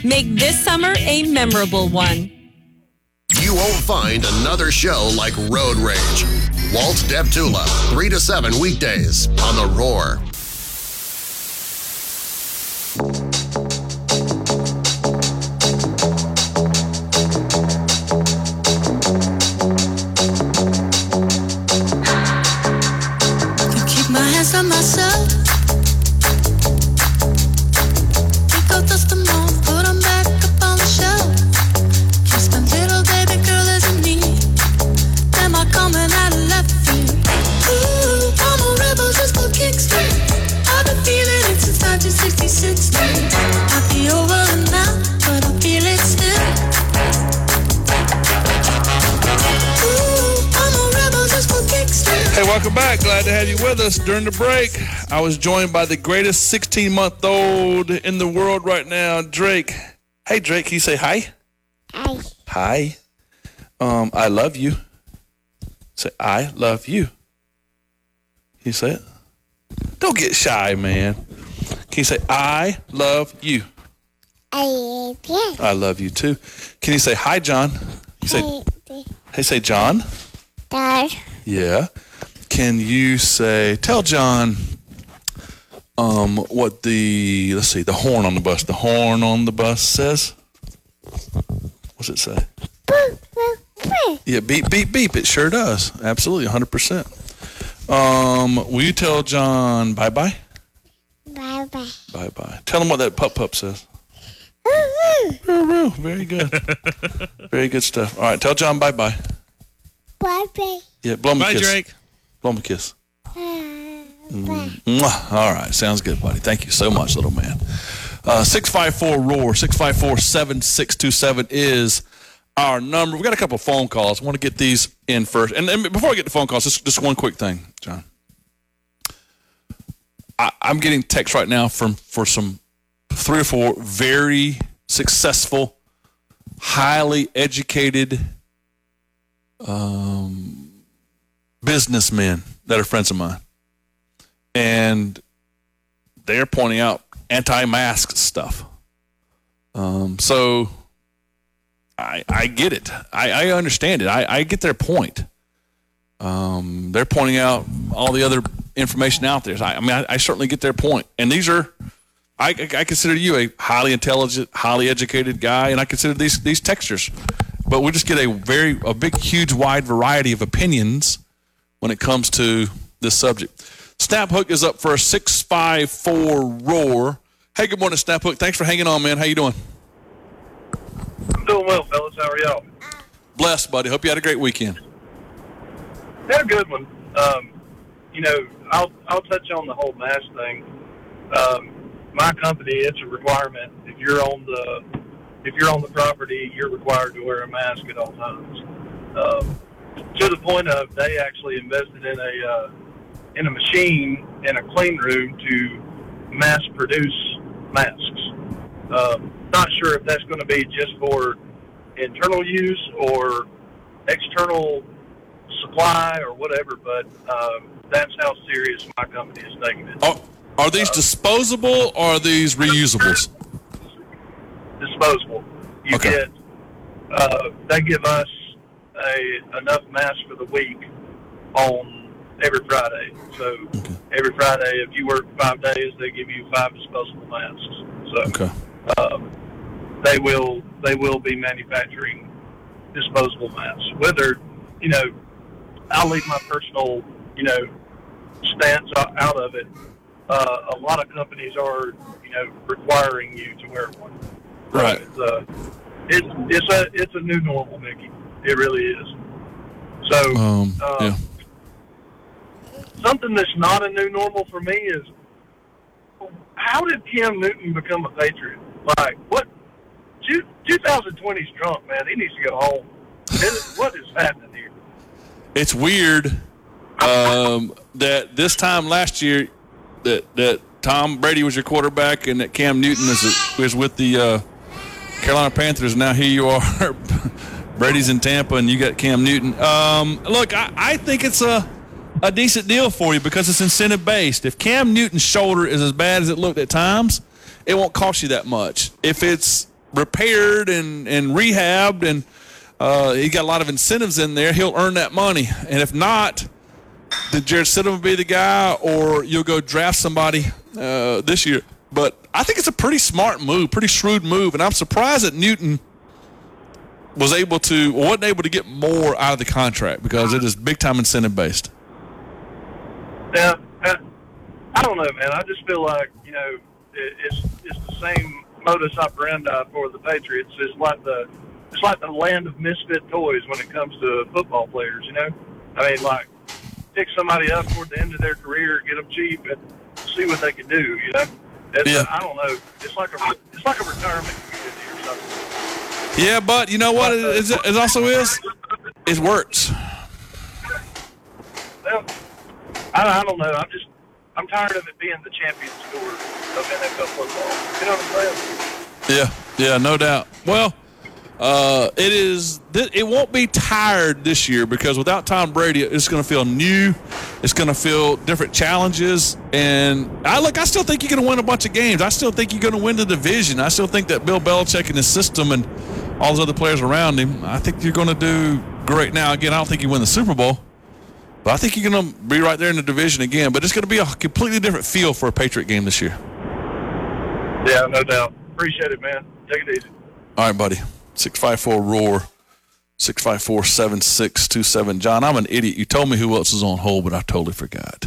Make this summer a memorable one. You won't find another show like Road Rage. Walt Deptula, 3 to 7 weekdays on The Roar. Can keep my hands on myself. Pick up dust them off, put them back up on the shelf. Kiss my little baby girl isn't me. Am I coming out of left field? Ooh, I'm a rebel just for kicks. I've been feeling it since 1966. Might be over now, but I feel it still. Ooh, I'm a rebel just for kicks. Hey, welcome back. Glad to have you with us. During the break, I was joined by the greatest 16-month-old in the world right now, Drake. Hey, Drake, can you say hi? Hi. Hi. I love you. Say, I love you. Can you say it? Don't get shy, man. Can you say, I love you? I love you. I love you, too. Can you say, hi, John? You say, hey, say, John? Dad. Yeah. Can you say, tell John what the horn on the bus says? What's it say? Yeah, beep, beep, beep. It sure does. Absolutely, 100%. Will you tell John bye-bye? Bye-bye. Bye-bye. Tell him what that pup says. Very good. Very good stuff. All right, tell John bye-bye. Bye-bye. Yeah, blow him a Bye, kiss. Drake. Blow him a kiss. Bye. Mwah. All right, sounds good, buddy. Thank you so much, little man. 654-ROAR, 654-7627 is our number. We got a couple of phone calls. I want to get these in first. And before I get to phone calls, just one quick thing, John. I'm getting texts right now for some 3 or 4 very successful, highly educated businessmen that are friends of mine. And they're pointing out anti-mask stuff. So I get it. I understand it. I get their point. They're pointing out all the other information out there. I certainly get their point. And these are, I consider you a highly intelligent, highly educated guy, and I consider these texters. But we just get a big, huge, wide variety of opinions when it comes to this subject. Snaphook is up for a 654-ROAR. Hey, good morning, Snaphook. Thanks for hanging on, man. How you doing? I'm doing well, fellas. How are y'all? Blessed, buddy. Hope you had a great weekend. Had a good one. I'll touch on the whole mask thing. My company, it's a requirement. If you're on the property, you're required to wear a mask at all times. To the point of they actually invested in a machine in a clean room to mass produce masks. Not sure if that's going to be just for internal use or external supply or whatever, but that's how serious my company is taking it. Are these disposable or are these reusables? Disposable. You Okay. get, they give us enough masks for the week on every Friday. So every Friday, if you work 5 days, they give you 5 disposable masks. So they will be manufacturing disposable masks. Whether, I'll leave my personal, stance out of it. A lot of companies are, requiring you to wear one. Right. It's a new normal, Mickey. It really is. So, yeah. Something that's not a new normal for me is, how did Cam Newton become a Patriot? Like, what? 2020's drunk, man. He needs to go home. What is happening here? It's weird that this time last year that Tom Brady was your quarterback and that Cam Newton was with the Carolina Panthers. Now here you are. Brady's in Tampa and you got Cam Newton. Look, I think it's a decent deal for you because it's incentive-based. If Cam Newton's shoulder is as bad as it looked at times, it won't cost you that much. If it's repaired and rehabbed, and he got a lot of incentives in there, he'll earn that money. And if not, then Jarrett Stidham will be the guy, or you'll go draft somebody this year. But I think it's a pretty smart move, pretty shrewd move, and I'm surprised that Newton wasn't able to get more out of the contract, because it is big-time incentive-based. Yeah, I don't know, man. I just feel like, it's the same modus operandi for the Patriots. It's like the land of misfit toys when it comes to football players, I mean, like, pick somebody up toward the end of their career, get them cheap, and see what they can do, Yeah. I don't know. It's like a retirement community or something. Yeah, but you know what it also is? It works. Well, I don't know. I'm tired of it being the champion score of NFL football. You know what I'm saying? Yeah, no doubt. Well, it won't be tired this year, because without Tom Brady, it's going to feel new. It's going to feel different challenges. And I still think you're going to win a bunch of games. I still think you're going to win the division. I still think that Bill Belichick and his system and all those other players around him, I think you're going to do great. Now, again, I don't think you win the Super Bowl, but I think you're going to be right there in the division again. But it's going to be a completely different feel for a Patriot game this year. Yeah, no doubt. Appreciate it, man. Take it easy. All right, buddy. 654-ROAR, 654-7627. John, I'm an idiot. You told me who else is on hold, but I totally forgot.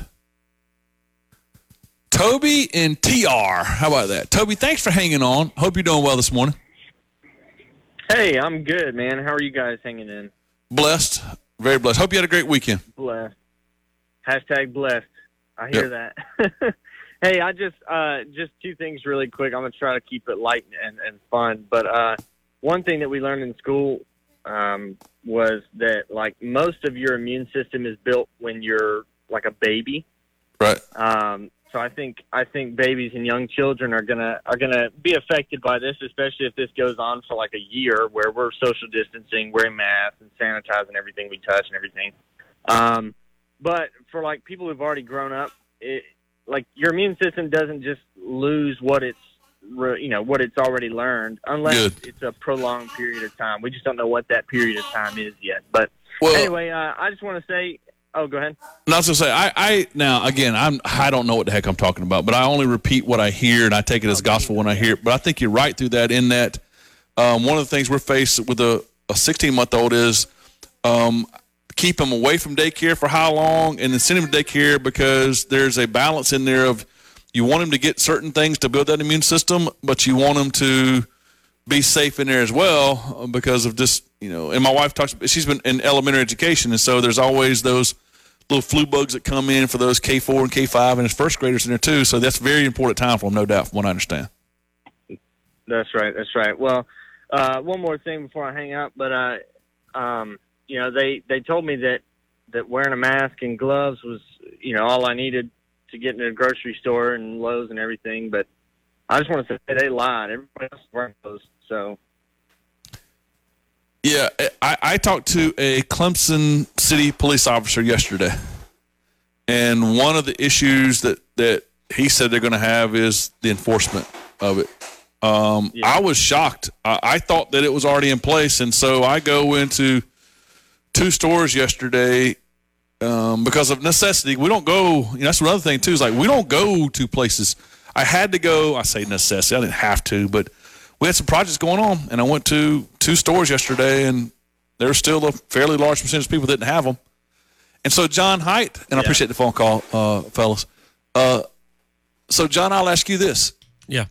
Toby and TR. How about that? Toby, thanks for hanging on. Hope you're doing well this morning. Hey, I'm good, man. How are you guys hanging in? Blessed. Very blessed. Hope you had a great weekend. Blessed. Hashtag blessed. I hear that. Hey, I just two things really quick. I'm going to try to keep it light and fun. But one thing that we learned in school was that, like, most of your immune system is built when you're like a baby. Right. So I think babies and young children are gonna be affected by this, especially if this goes on for like a year, where we're social distancing, wearing masks, and sanitizing everything we touch and everything. But for like people who've already grown up, like your immune system doesn't just lose what it's already learned, unless it's a prolonged period of time. We just don't know what that period of time is yet. But anyway, I just want to say. Oh, go ahead. No, I was going to say, I don't know what the heck I'm talking about, but I only repeat what I hear, and I take it as gospel when I hear it. But I think you're right through that, in that one of the things we're faced with a 16-month-old is keep him away from daycare for how long, and then send him to daycare, because there's a balance in there of you want him to get certain things to build that immune system, but you want him to be safe in there as well, because of just, and my wife she's been in elementary education, and so there's always those little flu bugs that come in for those K4 and K5, and there's first graders in there too, so that's a very important time for them, no doubt, from what I understand. That's right. Well, one more thing before I hang up, but they told me that wearing a mask and gloves was, all I needed to get into a grocery store and Lowe's and everything, but I just want to say they lied. Everybody else is wearing those, so. Yeah, I talked to a Clemson City police officer yesterday, and one of the issues that he said they're going to have is the enforcement of it. I was shocked. I thought that it was already in place, and so I go into 2 stores yesterday because of necessity. We don't go. That's another thing too. Is like we don't go to places. I had to go. I say necessity. I didn't have to, but we had some projects going on, and I went to 2 stores yesterday, and there was still a fairly large percentage of people that didn't have them. And so John Haidt, and I appreciate the phone call, fellas. So John, I'll ask you this. Yeah.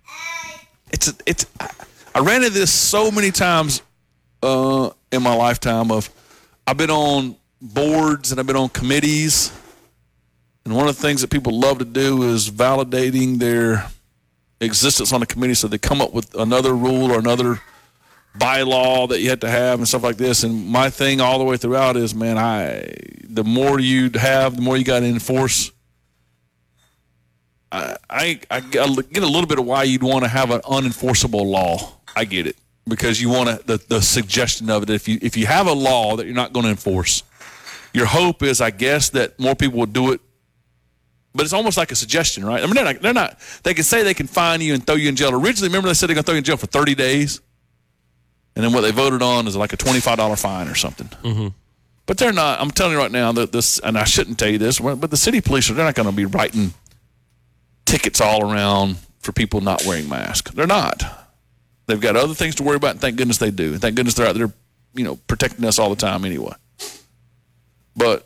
I ran into this so many times in my lifetime. I've been on boards and I've been on committees, and one of the things that people love to do is validating their existence on a committee, so they come up with another rule or another bylaw that you have to have and stuff like this. And my thing all the way throughout is, man, the more you have, the more you got to enforce. I get a little bit of why you'd want to have an unenforceable law. I get it, because you want the suggestion of it. If you have a law that you're not going to enforce, your hope is, I guess, that more people will do it. But it's almost like a suggestion, right? I mean, they're not. They can say they can fine you and throw you in jail. Originally, remember they said they're going to throw you in jail for 30 days. And then what they voted on is like a $25 fine or something. Mm-hmm. But they're not. I'm telling you right now that this, and I shouldn't tell you this, but the city police they're not going to be writing tickets all around for people not wearing masks. They're not. They've got other things to worry about, and thank goodness they do. And thank goodness they're out there, protecting us all the time anyway. But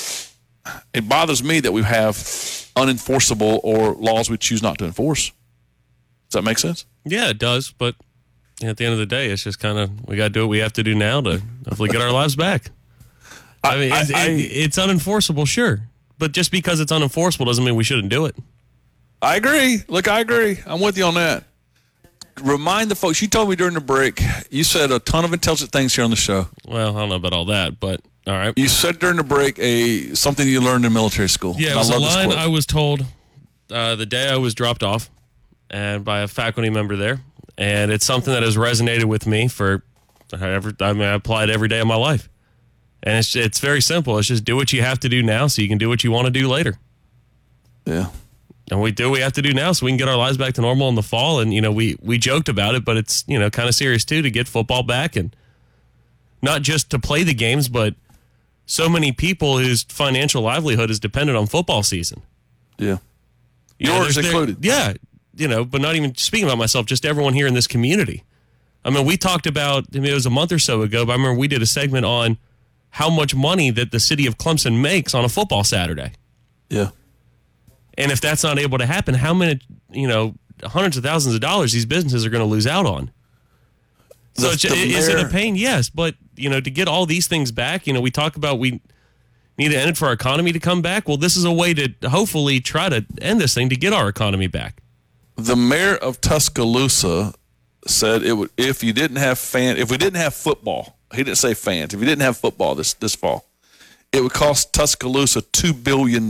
it bothers me that we have unenforceable or laws we choose not to enforce. Does that make sense? Yeah, it does. But at the end of the day, it's just kind of we got to do what we have to do now to hopefully get our lives back. I mean, it's unenforceable, sure. But just because it's unenforceable doesn't mean we shouldn't do it. I agree. Look, I agree. I'm with you on that. Remind the folks, you told me during the break, you said a ton of intelligent things here on the show. Well, I don't know about all that, but all right. You said during the break something you learned in military school. Yeah, it was a line I was told the day I was dropped off and by a faculty member there. And it's something that has resonated with me I apply it every day of my life. And it's very simple. It's just do what you have to do now so you can do what you want to do later. Yeah. And we do what we have to do now so we can get our lives back to normal in the fall. And, we joked about it, but it's, kind of serious too to get football back and not just to play the games, but so many people whose financial livelihood is dependent on football season. Yeah. Yours included. Yeah. But not even speaking about myself, just everyone here in this community. I mean, we talked about, it was a month or so ago, but I remember we did a segment on how much money that the city of Clemson makes on a football Saturday. Yeah. And if that's not able to happen, how many, hundreds of thousands of dollars these businesses are going to lose out on? So is it a pain? Yes. But, to get all these things back, we talk about we need to end it for our economy to come back. Well, this is a way to hopefully try to end this thing to get our economy back. The mayor of Tuscaloosa said if we didn't have football, he didn't say fans, if we didn't have football this fall, it would cost Tuscaloosa $2 billion.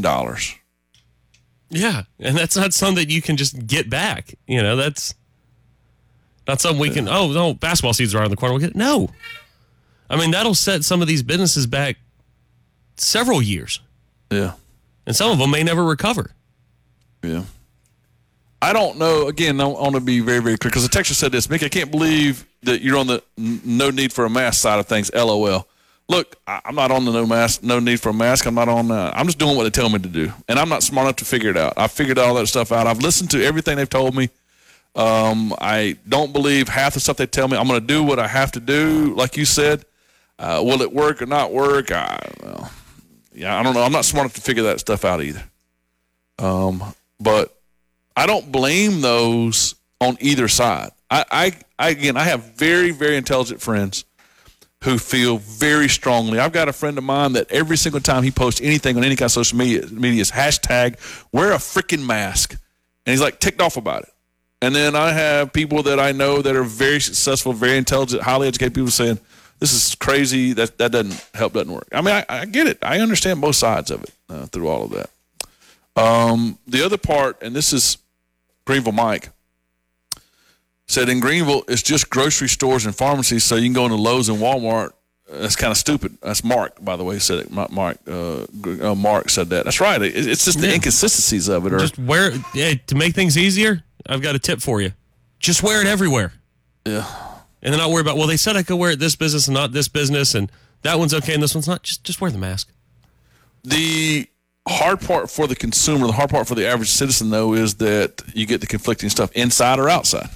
Yeah, and that's not something that you can just get back. That's not something we can, basketball seasons are around the corner. No. I mean, that'll set some of these businesses back several years. Yeah. And some of them may never recover. Yeah. I don't know. Again, I want to be very, very clear because the texter said this. Mickey, I can't believe that you're on the no need for a mask side of things. LOL. Look, I'm not on the no need for a mask. I'm not on I'm just doing what they tell me to do. And I'm not smart enough to figure it out. I figured all that stuff out. I've listened to everything they've told me. I don't believe half the stuff they tell me. I'm going to do what I have to do, like you said. Will it work or not work? I don't know. Yeah, I don't know. I'm not smart enough to figure that stuff out either. But I don't blame those on either side. I have very, very intelligent friends who feel very strongly. I've got a friend of mine that every single time he posts anything on any kind of social media is hashtag wear a freaking mask. And he's like ticked off about it. And then I have people that I know that are very successful, very intelligent, highly educated people saying, this is crazy. That doesn't help, doesn't work. I mean, I get it. I understand both sides of it through all of that. The other part, and this is Greenville Mike, said in Greenville, it's just grocery stores and pharmacies, so you can go into Lowe's and Walmart. That's kind of stupid. That's Mark, by the way, said it. Mark said that. That's right. It's just the inconsistencies of it. Just wear it. To make things easier, I've got a tip for you. Just wear it everywhere. Yeah. And then not worry about, well, they said I could wear it this business and not this business, and that one's okay and this one's not. Just wear the mask. The hard part for the consumer, the hard part for the average citizen, though, is that you get the conflicting stuff inside or outside.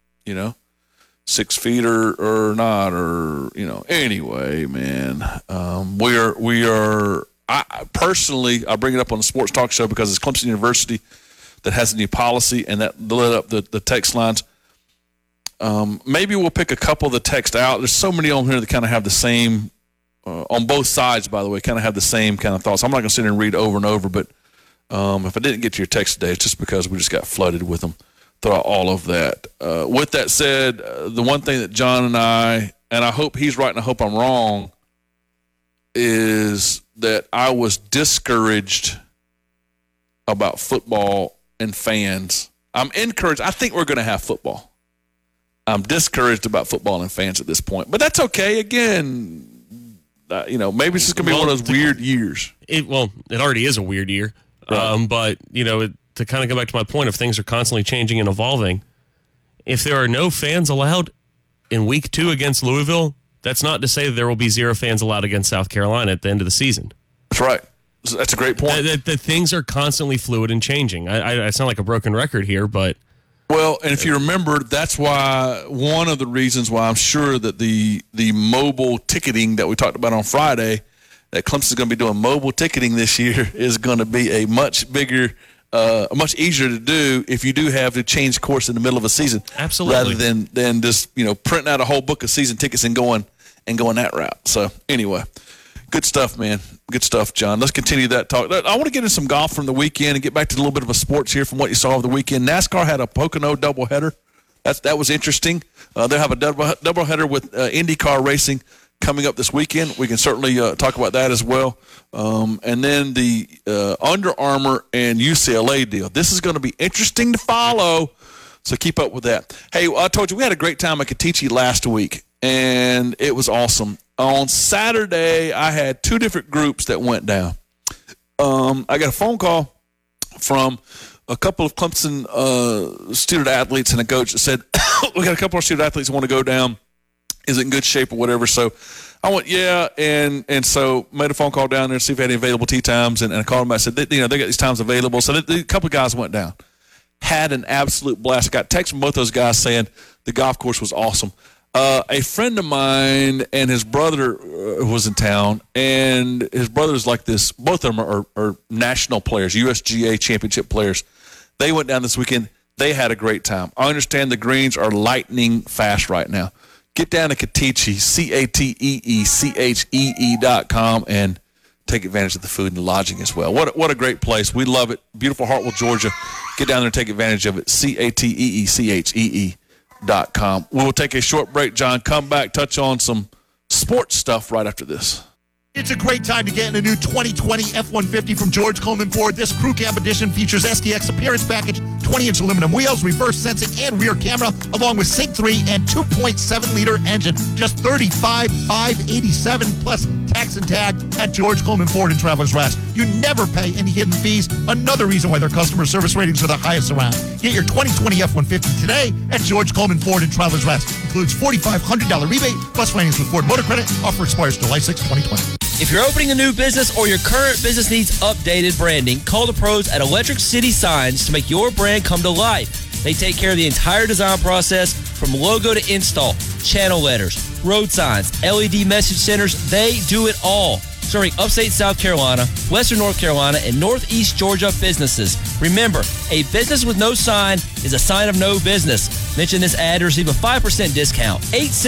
6 feet or not, or anyway, man. We are. I personally, I bring it up on the sports talk show because it's Clemson University that has a new policy, and that lit up the text lines. Maybe we'll pick a couple of the text out. There's so many on here that kind of have the same, on both sides, by the way, kind of have the same kind of thoughts. I'm not going to sit here and read over and over, but if I didn't get to your text today, it's just because we just got flooded with them throughout all of that. With that said, the one thing that John and I hope he's right and I hope I'm wrong, is that I was discouraged about football and fans. I'm encouraged. I think we're going to have football. I'm discouraged about football and fans at this point, but that's okay. Again, maybe it's just going to be one of those weird years. It already is a weird year. Right. But to kind of go back to my point of things are constantly changing and evolving, if there are no fans allowed, in week 2 against Louisville, that's not to say that there will be 0 fans allowed against South Carolina at the end of the season. That's right. That's a great point. The things are constantly fluid and changing. I sound like a broken record here, but... Well, and if you remember, that's why one of the reasons why I'm sure that the mobile ticketing that we talked about on Friday, that Clemson's going to be doing mobile ticketing this year, is going to be a much bigger, much easier to do if you do have to change course in the middle of a season. Absolutely. Rather than just printing out a whole book of season tickets and going that route. So anyway, good stuff, man. Good stuff, John. Let's continue that talk. I want to get into some golf from the weekend and get back to a little bit of a sports here from what you saw over the weekend. NASCAR had a Pocono doubleheader. That was interesting. They'll have a doubleheader with IndyCar racing coming up this weekend. We can certainly talk about that as well. And then the Under Armour and UCLA deal. This is going to be interesting to follow, so keep up with that. Hey, I told you we had a great time at Katichi last week, and it was awesome. On Saturday, I had 2 different groups that went down. I got a phone call from a couple of Clemson student athletes and a coach that said, we got a couple of student athletes who want to go down. Is it in good shape or whatever? So I went, yeah, and so made a phone call down there to see if they had any available tee times, and I called them. I said, they got these times available. So a couple of guys went down. Had an absolute blast. I got texts from both those guys saying the golf course was awesome. A friend of mine and his brother was in town, and his brother's like this. Both of them are national players, USGA championship players. They went down this weekend. They had a great time. I understand the greens are lightning fast right now. Get down to Katichi, CATEECHEE.com, and take advantage of the food and the lodging as well. What a great place. We love it. Beautiful Hartwell, Georgia. Get down there and take advantage of it. CATEECHEE.com. We'll take a short break, John. Come back, touch on some sports stuff right after this. It's a great time to get in a new 2020 F-150 from George Coleman Ford. This Crew Cab edition features SDX appearance package, 20-inch aluminum wheels, reverse sensing, and rear camera, along with Sync 3 and 2.7-liter engine. Just $35,587 plus tax and tag at George Coleman Ford in Travelers Rest. You never pay any hidden fees. Another reason why their customer service ratings are the highest around. Get your 2020 F-150 today at George Coleman Ford in Travelers Rest. Includes $4,500 rebate plus finance with Ford Motor Credit. Offer expires July 6, 2020. If you're opening a new business or your current business needs updated branding, call the pros at Electric City Signs to make your brand come to life. They take care of the entire design process from logo to install, channel letters, road signs, LED message centers. They do it all. Serving upstate South Carolina, western North Carolina, and northeast Georgia businesses. Remember, a business with no sign is a sign of no business. Mention this ad to receive a 5% discount.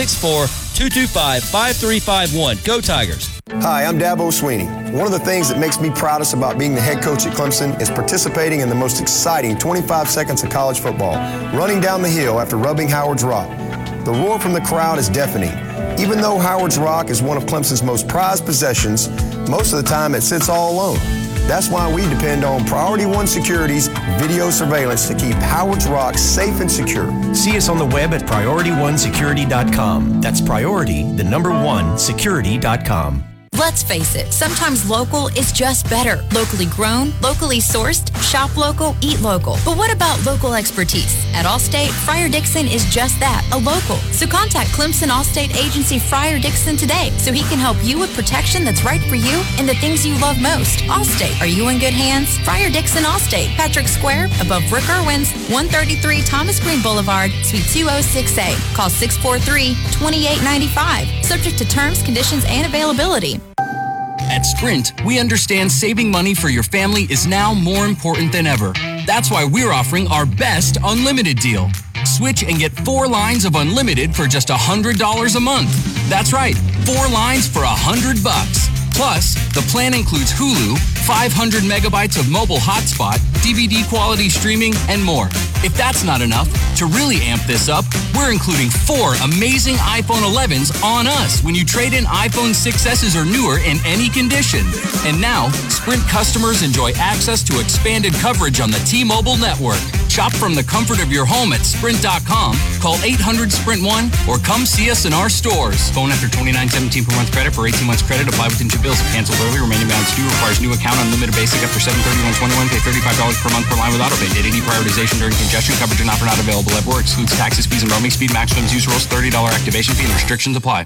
864-225-5351. Go Tigers. Hi, I'm Dabo Sweeney. One of the things that makes me proudest about being the head coach at Clemson is participating in the most exciting 25 seconds of college football, running down the hill after rubbing Howard's Rock. The roar from the crowd is deafening. Even though Howard's Rock is one of Clemson's most prized possessions, most of the time it sits all alone. That's why we depend on Priority One Security's video surveillance to keep Howard's Rock safe and secure. See us on the web at PriorityOneSecurity.com. That's priority, the number one, security.com. Let's face it, sometimes local is just better. Locally grown, locally sourced, shop local, eat local. But what about local expertise? At Allstate, Friar Dixon is just that, a local. So contact Clemson Allstate Agency Friar Dixon today so he can help you with protection that's right for you and the things you love most. Allstate, are you in good hands? Friar Dixon Allstate, Patrick Square, above Rick Irwin's, 133 Thomas Green Boulevard, Suite 206A. Call 643-2895. Subject to terms, conditions, and availability. At Sprint, we understand saving money for your family is now more important than ever. That's why we're offering our best unlimited deal. Switch and get 4 lines of unlimited for just $100 a month. That's right, 4 lines for $100. Plus, the plan includes Hulu, 500 megabytes of mobile hotspot, DVD quality streaming, and more. If that's not enough, to really amp this up, we're including 4 amazing iPhone 11s on us when you trade in iPhone 6Ss or newer in any condition. And now, Sprint customers enjoy access to expanded coverage on the T-Mobile network. Shop from the comfort of your home at Sprint.com. Call 800-SPRINT-1 or come see us in our stores. Phone after $29.17 per month credit for 18 months credit. Apply within 2 bills. If canceled early, remaining balance due. Requires new account. Unlimited basic after $731.21. Pay $35 per month per line with autopay. Data prioritization during congestion. Coverage and offer not available everywhere. Excludes taxes, fees, and roaming. Speed maximums. Use rules. $30 activation fee and restrictions apply.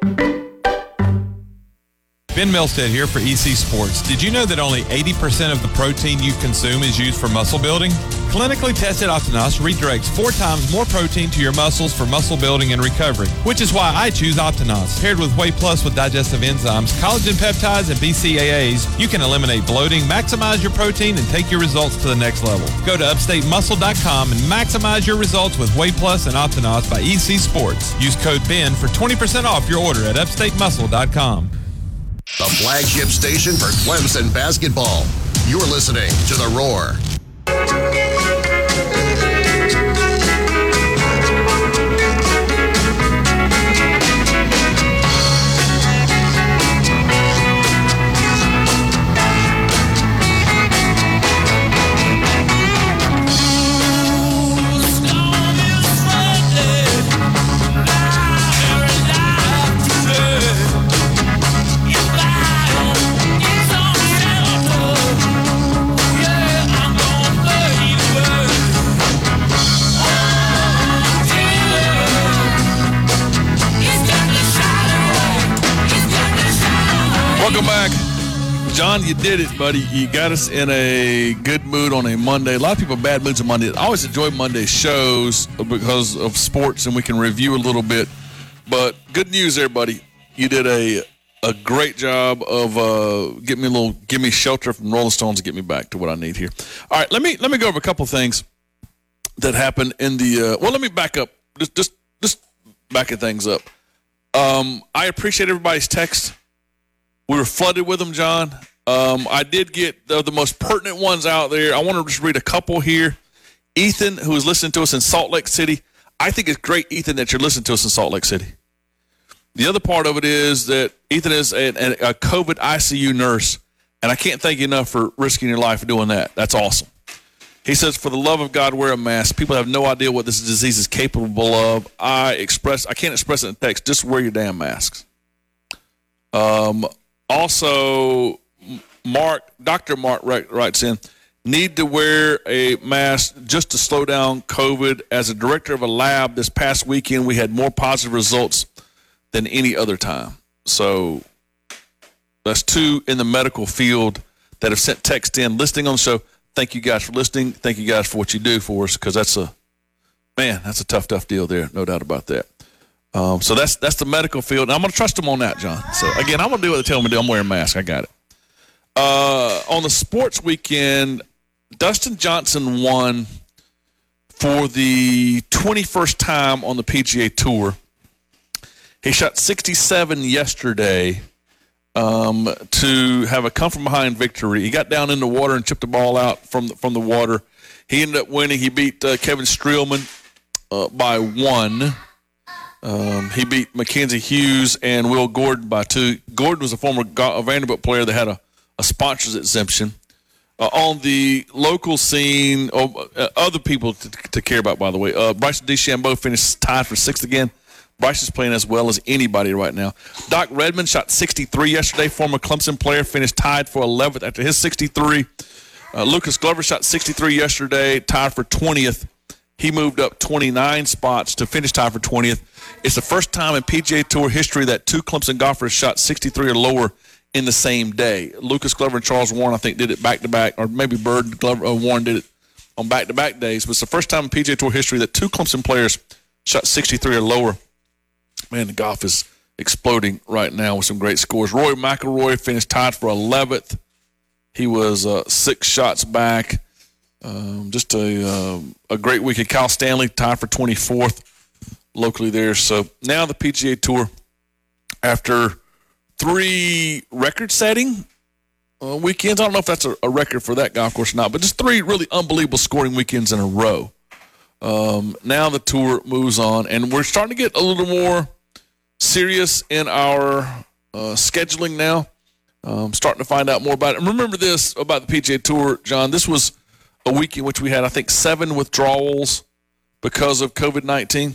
Ben Milstead here for EC Sports. Did you know that only 80% of the protein you consume is used for muscle building? Clinically tested Optinos redirects 4 times more protein to your muscles for muscle building and recovery, which is why I choose Optinos. Paired with Whey Plus with digestive enzymes, collagen peptides, and BCAAs, you can eliminate bloating, maximize your protein, and take your results to the next level. Go to upstatemuscle.com and maximize your results with Whey Plus and Optinos by EC Sports. Use code BEN for 20% off your order at upstatemuscle.com. The flagship station for Clemson basketball. You're listening to The Roar. Welcome back. John, you did it, buddy. You got us in a good mood on a Monday. A lot of people have bad moods on Monday. I always enjoy Monday shows because of sports, and we can review a little bit. But good news there, buddy. You did a great job of give me shelter from Rolling Stones to get me back to what I need here. All right, let me go over a couple things that happened in the let me back up. Just backing things up. I appreciate everybody's text. We were flooded with them, John. I did get the most pertinent ones out there. I want to just read a couple here. Ethan, who is listening to us in Salt Lake City. I think it's great, Ethan, that you're listening to us in Salt Lake City. The other part of it is that Ethan is a COVID ICU nurse, and I can't thank you enough for risking your life for doing that. That's awesome. He says, for the love of God, wear a mask. People have no idea what this disease is capable of. I can't express it in text. Just wear your damn masks. Also, Dr. Mark writes in, need to wear a mask just to slow down COVID. As a director of a lab this past weekend, we had more positive results than any other time. So that's 2 in the medical field that have sent text in listening on the show. Thank you guys for listening. Thank you guys for what you do for us, because that's a tough deal there. No doubt about that. So that's the medical field. And I'm going to trust them on that, John. So, again, I'm going to do what they tell me to do. I'm wearing a mask. I got it. On the sports weekend, Dustin Johnson won for the 21st time on the PGA Tour. He shot 67 yesterday to have a come-from-behind victory. He got down in the water and chipped the ball out from the water. He ended up winning. He beat Kevin Streelman by 1. He beat Mackenzie Hughes and Will Gordon by 2. Gordon was a former Vanderbilt player that had a sponsor's exemption. On the local scene, other people to care about, by the way, Bryson DeChambeau finished tied for 6th again. Bryce is playing as well as anybody right now. Doc Redman shot 63 yesterday. Former Clemson player finished tied for 11th after his 63. Lucas Glover shot 63 yesterday, tied for 20th. He moved up 29 spots to finish tied for 20th. It's the first time in PGA Tour history that 2 Clemson golfers shot 63 or lower in the same day. Lucas Glover and Charles Warren, I think, did it back-to-back, or maybe Warren did it on back-to-back days. But it's the first time in PGA Tour history that 2 Clemson players shot 63 or lower. Man, the golf is exploding right now with some great scores. Rory McIlroy finished tied for 11th. He was 6 shots back. Just a great weekend. Kyle Stanley tied for 24th locally there. So now the PGA Tour, after 3 record-setting weekends, I don't know if that's a record for that golf course or not, but just 3 really unbelievable scoring weekends in a row. Now the tour moves on, and we're starting to get a little more serious in our scheduling now. Starting to find out more about it. And remember this about the PGA Tour, John. This was a week in which we had, I think, 7 withdrawals because of COVID-19.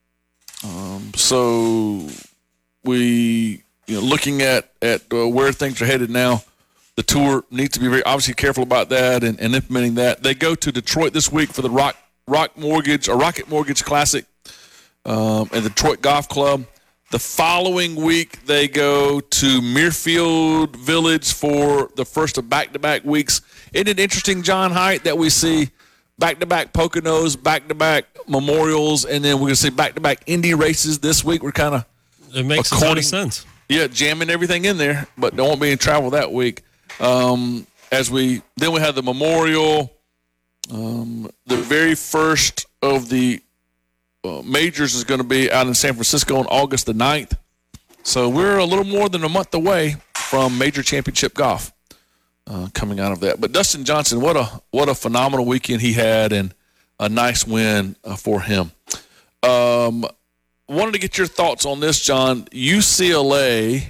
So we, looking at where things are headed now, the tour needs to be very obviously careful about that and implementing that. They go to Detroit this week for the Rock Rocket Mortgage Classic at the Detroit Golf Club. The following week, they go to Muirfield Village for the first of back-to-back weeks. Isn't it interesting, John Haidt, that we see back-to-back Poconos, back-to-back Memorials, and then we're going to see back-to-back Indy races this week? We're kind of it makes a lot of sense. Yeah, jamming everything in there, but there won't be any travel that week. Then we have the Memorial, the very first of the majors is going to be out in San Francisco on August the 9th. So we're a little more than a month away from major championship golf coming out of that. But Dustin Johnson, what a phenomenal weekend he had, and a nice win for him. Wanted to get your thoughts on this, John. UCLA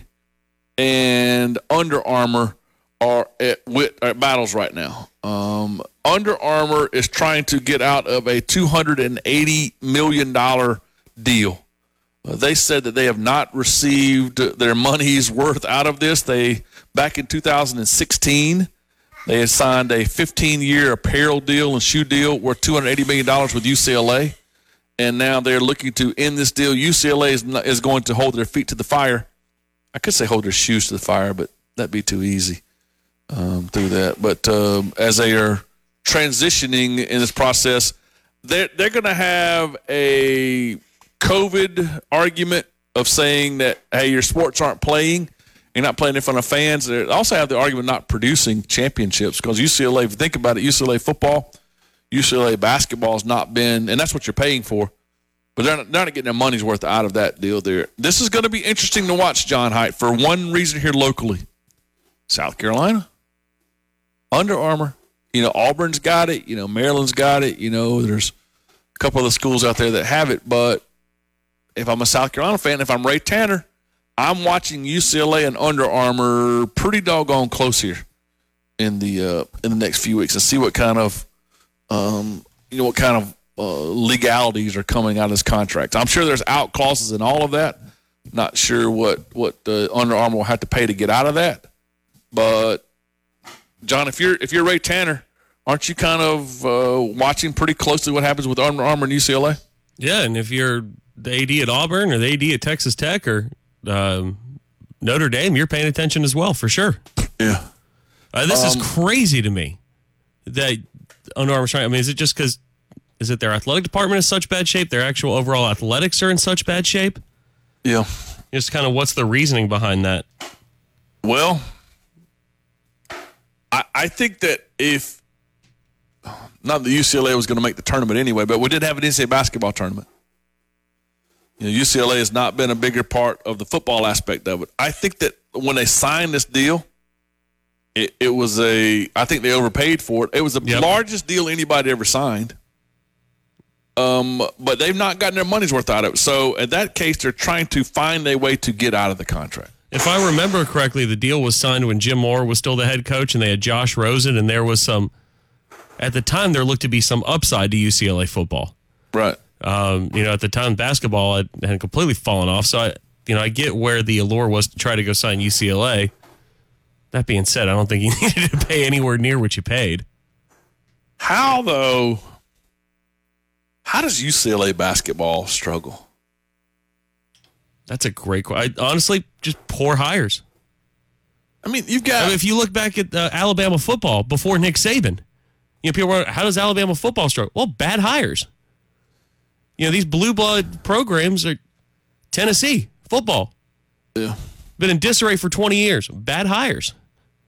and Under Armour are at battles right now. Under Armour is trying to get out of a $280 million deal. They said that they have not received their money's worth out of this. Back in 2016, they had signed a 15-year apparel deal and shoe deal worth $280 million with UCLA, and now they're looking to end this deal. UCLA is going to hold their feet to the fire. I could say hold their shoes to the fire, but that'd be too easy through that. But as they are transitioning in this process, they're going to have a COVID argument of saying that, hey, your sports aren't playing. You're not playing in front of fans. They also have the argument of not producing championships because UCLA, if you think about it, UCLA football, UCLA basketball has not been, and that's what you're paying for, but they're not getting their money's worth out of that deal there. This is going to be interesting to watch, John Haidt, for one reason here locally. South Carolina, Under Armour. Auburn's got it. Maryland's got it. There's a couple of the schools out there that have it. But if I'm a South Carolina fan, if I'm Ray Tanner, I'm watching UCLA and Under Armour pretty doggone close here in the next few weeks and see what kind of legalities are coming out of this contract. I'm sure there's out clauses in all of that. Not sure what Under Armour will have to pay to get out of that. But John, if you're Ray Tanner, aren't you kind of watching pretty closely what happens with Under Armour and UCLA? Yeah, and if you're the AD at Auburn or the AD at Texas Tech or Notre Dame, you're paying attention as well, for sure. Yeah. This is crazy to me that Under Armour's trying. I mean, is it just because is it their athletic department is such bad shape? Their actual overall athletics are in such bad shape? Yeah. Just kind of what's the reasoning behind that? Well, I think that if not that UCLA was going to make the tournament anyway, but we did have an NCAA basketball tournament. UCLA has not been a bigger part of the football aspect of it. I think that when they signed this deal, it was I think they overpaid for it. It was the largest deal anybody ever signed. But they've not gotten their money's worth out of it. So in that case, they're trying to find a way to get out of the contract. If I remember correctly, the deal was signed when Jim Moore was still the head coach, and they had Josh Rosen, and there was some. At the time, there looked to be some upside to UCLA football. Right. At the time, basketball had completely fallen off. So I get where the allure was to try to go sign UCLA. That being said, I don't think you needed to pay anywhere near what you paid. How does UCLA basketball struggle? That's a great question. Honestly, just poor hires. I mean, if you look back at Alabama football before Nick Saban, people were, how does Alabama football struggle? Well, bad hires. These blue blood programs are Tennessee football. Yeah. Been in disarray for 20 years. Bad hires.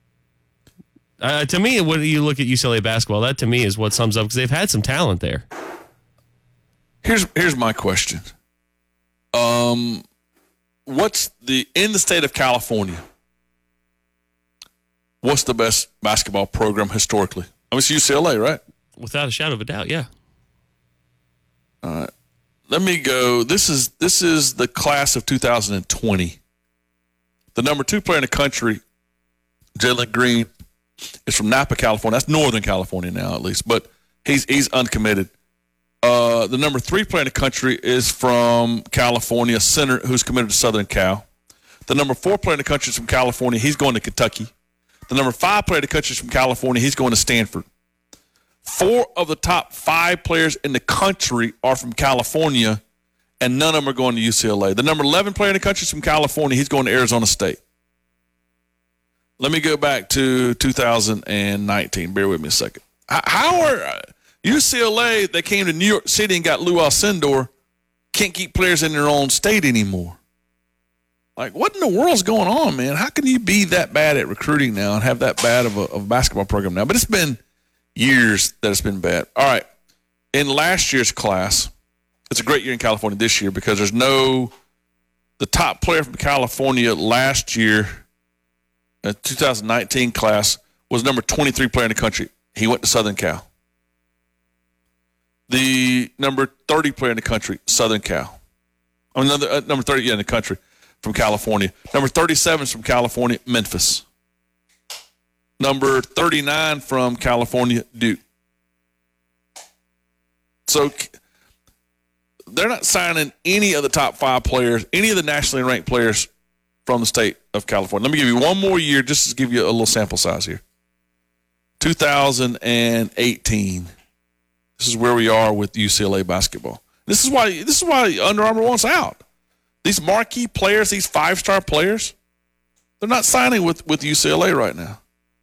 To me, when you look at UCLA basketball, that to me is what sums up because they've had some talent there. Here's my question. What's in the state of California? What's the best basketball program historically? It's UCLA, right? Without a shadow of a doubt, yeah. All right. Let me go. This is the class of 2020. The number 2 player in the country, Jalen Green, is from Napa, California. That's Northern California now, at least, but he's uncommitted. The number 3 player in the country is from California, Center, who's committed to Southern Cal. The number 4 player in the country is from California. He's going to Kentucky. The number 5 player in the country is from California. He's going to Stanford. 4 of the top 5 players in the country are from California, and none of them are going to UCLA. The number 11 player in the country is from California. He's going to Arizona State. Let me go back to 2019. Bear with me a second. How are UCLA, they came to New York City and got Lou Alcindor, can't keep players in their own state anymore? Like, what in the world's going on, man? How can you be that bad at recruiting now and have that bad of a basketball program now? But it's been years that it's been bad. All right. In last year's class, it's a great year in California this year because the top player from California last year, 2019 class, was number 23 player in the country. He went to Southern Cal. The number 30 player in the country, Southern Cal. Number 30 in the country from California. Number 37 is from California, Memphis. Number 39 from California, Duke. So they're not signing any of the top 5 players, any of the nationally ranked players from the state of California. Let me give you one more year just to give you a little sample size here. 2018. This is where we are with UCLA basketball. This is why Under Armour wants out. These marquee players, these 5-star players, they're not signing with UCLA right now.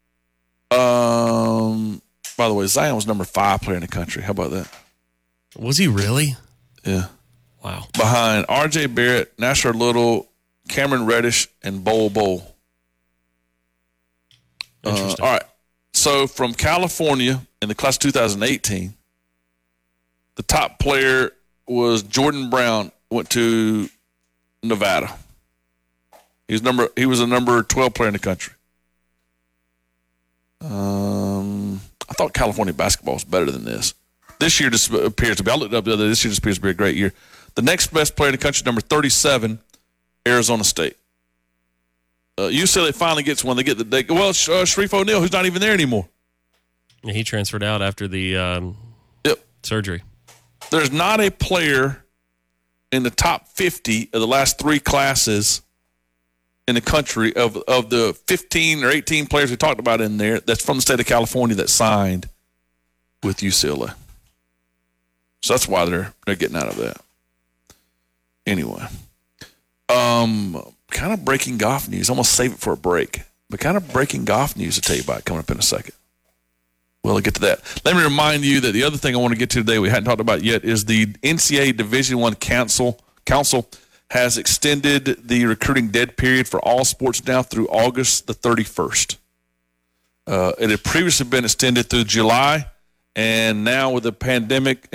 By the way, Zion was number 5 player in the country. How about that? Was he really? Yeah. Wow. Behind R.J. Barrett, Nasher Little, Cameron Reddish, and Bol. Interesting. All right. So from California in the class of 2018, the top player was Jordan Brown, went to Nevada. He was a number 12 player in the country. I thought California basketball was better than this. This year just appears to be. I looked up the other. This year just appears to be a great year. The next best player in the country, number 37, Arizona State. UCLA finally gets one. Sharif O'Neal, who's not even there anymore. Yeah, he transferred out after the surgery. There's not a player in the top 50 of the last 3 classes in the country of the 15 or 18 players we talked about in there that's from the state of California that signed with UCLA. So that's why they're getting out of that. Anyway, kind of breaking golf news. Almost save it for a break, but kind of breaking golf news to tell you about coming up in a second. We'll get to that. Let me remind you that the other thing I want to get to today we hadn't talked about yet is the NCAA Division I Council has extended the recruiting dead period for all sports now through August the 31st. It had previously been extended through July, and now with the pandemic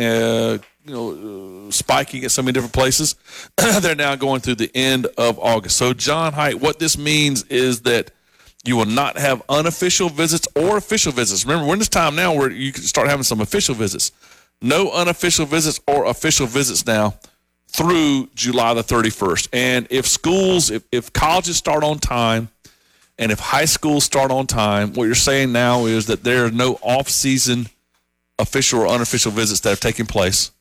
spiking at so many different places, they're now going through the end of August. So, John Height, what this means is that you will not have unofficial visits or official visits. Remember, we're in this time now where you can start having some official visits. No unofficial visits or official visits now through July the 31st. And if colleges start on time and if high schools start on time, what you're saying now is that there are no off-season official or unofficial visits that have taken place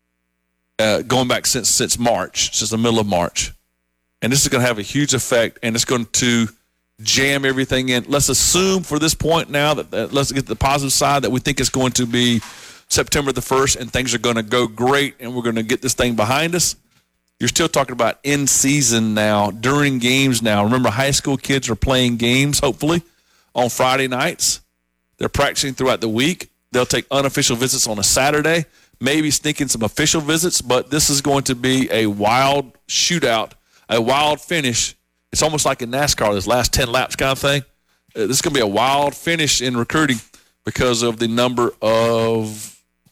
going back since March, since the middle of March. And this is going to have a huge effect, and it's going to jam everything in. Let's assume for this point now that let's get the positive side that we think it's going to be September the 1st and things are going to go great and we're going to get this thing behind us. You're still talking about in season now, during games now. Remember, high school kids are playing games, hopefully, on Friday nights. They're practicing throughout the week. They'll take unofficial visits on a Saturday, maybe sneak in some official visits, but this is going to be a wild shootout, a wild finish. It's almost like in NASCAR, this last 10 laps kind of thing. This is going to be a wild finish in recruiting because of the number of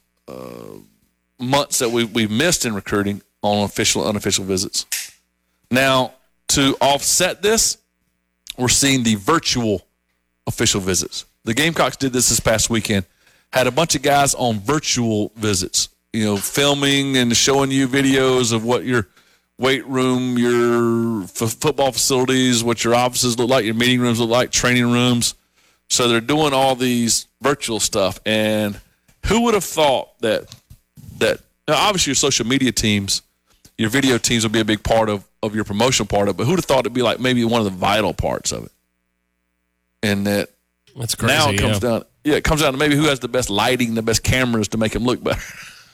months that we've missed in recruiting on official and unofficial visits. Now, to offset this, we're seeing the virtual official visits. The Gamecocks did this past weekend. Had a bunch of guys on virtual visits, filming and showing you videos of what your weight room, your football facilities, what your offices look like, your meeting rooms look like, training rooms. So they're doing all these virtual stuff. And who would have thought that now obviously your social media teams, your video teams will be a big part of your promotional part of it, but who would have thought it'd be like maybe one of the vital parts of it? And that's crazy. Now it comes down. Yeah, it comes down to maybe who has the best lighting, the best cameras to make them look better.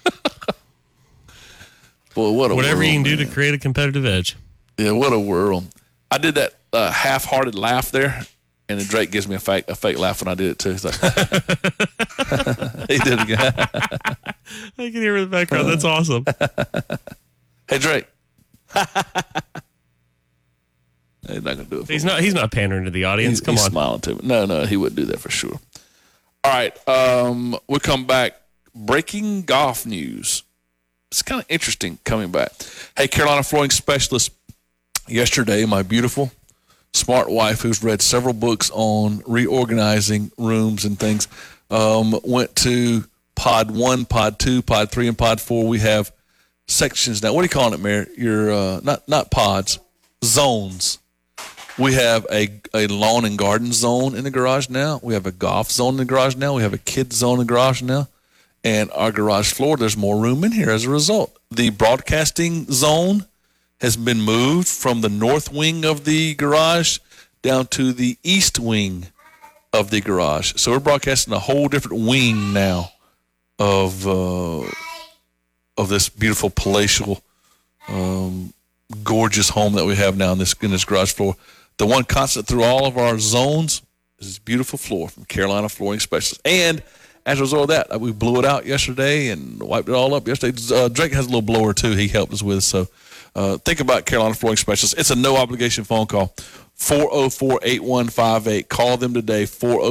Boy, what a whatever world, you can do man. to create a competitive edge. Yeah, what a world. I did that half-hearted laugh there, and then Drake gives me a fake laugh when I did it too. He's like, he did it again. I can hear in the background. That's awesome. Hey, Drake. He's not gonna do it. He's not pandering to the audience. Come he's on. smiling to me. No, he wouldn't do that for sure. All right, we'll come back. Breaking golf news. It's kind of interesting coming back. Hey, Carolina flooring specialist. Yesterday, my beautiful, smart wife, who's read several books on reorganizing rooms and things, went to pod 1, pod 2, pod 3, and pod 4. We have sections now. What are you calling it, Mary? Your not pods, zones. We have a lawn and garden zone in the garage now. We have a golf zone in the garage now. We have a kids zone in the garage now. And our garage floor, there's more room in here as a result. The broadcasting zone has been moved from the north wing of the garage down to the east wing of the garage. So we're broadcasting a whole different wing now of this beautiful palatial, gorgeous home that we have now in this garage floor. The one constant through all of our zones is this beautiful floor from Carolina Flooring Specialists. And as a result of that, we blew it out yesterday and wiped it all up yesterday. Drake has a little blower, too. He helped us with it. So think about Carolina Flooring Specialists. It's a no-obligation phone call, 404-8158. Call them today,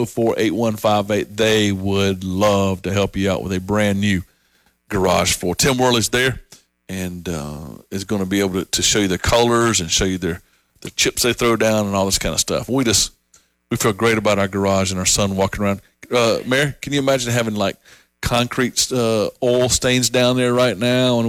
404-8158. They would love to help you out with a brand-new garage floor. Tim Worley's there and is going to be able to show you the colors and show you the chips they throw down and all this kind of stuff. We feel great about our garage and our son walking around. Mary, can you imagine having like concrete oil stains down there right now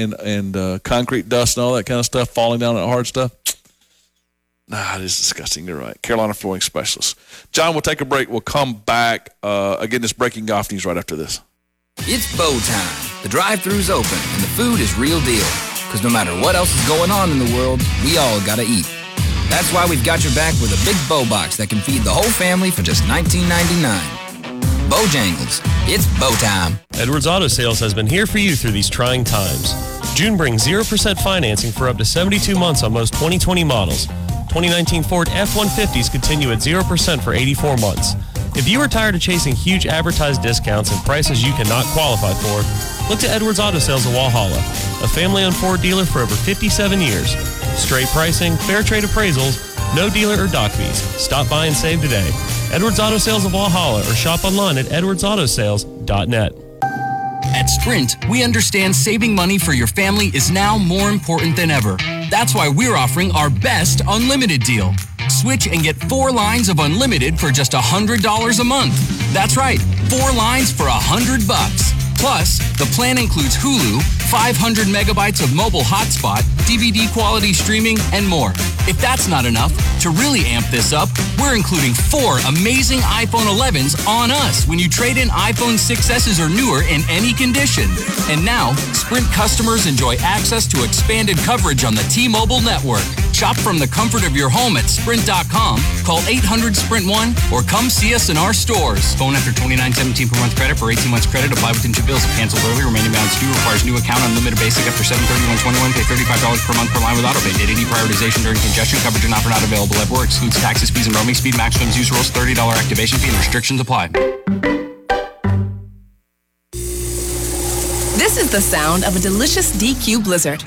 and concrete dust and all that kind of stuff falling down, that hard stuff? Nah, it is disgusting. You're right. Carolina Flooring Specialists. John, we'll take a break. We'll come back. Again, this breaking golf news right after this. It's bow time. The drive-thru's open and the food is real deal. Because no matter what else is going on in the world, we all gotta eat. That's why we've got your back with a big bow box that can feed the whole family for just $19.99. Bojangles, it's bow time. Edwards Auto Sales has been here for you through these trying times. June brings 0% financing for up to 72 months on most 2020 models. 2019 Ford F-150s continue at 0% for 84 months. If you are tired of chasing huge advertised discounts and prices you cannot qualify for, look to Edwards Auto Sales of Walhalla, a family-owned Ford dealer for over 57 years. Straight pricing, fair trade appraisals, no dealer or dock fees. Stop by and save today. Edwards Auto Sales of Walhalla or shop online at edwardsautosales.net. At Sprint, we understand saving money for your family is now more important than ever. That's why we're offering our best unlimited deal. Switch and get 4 lines of unlimited for just $100 a month. That's right, 4 lines for $100. Plus, the plan includes Hulu, 500 megabytes of mobile hotspot, DVD quality streaming, and more. If that's not enough, to really amp this up, we're including 4 amazing iPhone 11s on us when you trade in iPhone 6s or newer in any condition. And now, Sprint customers enjoy access to expanded coverage on the T-Mobile network. Shop from the comfort of your home at Sprint.com, call 800-SPRINT-1, or come see us in our stores. Phone after $29.17 per month credit for 18 months credit. Apply within 2 bills. If canceled early, remaining balance due. Requires new account. Unlimited basic after $731.21. Pay $35 per month per line with autopay. Data deprioritization during congestion. Coverage and offer not available everywhere. Excludes taxes, fees, and roaming speed. Maximum use rules. $30 activation fee and restrictions apply. This is the sound of a delicious DQ Blizzard.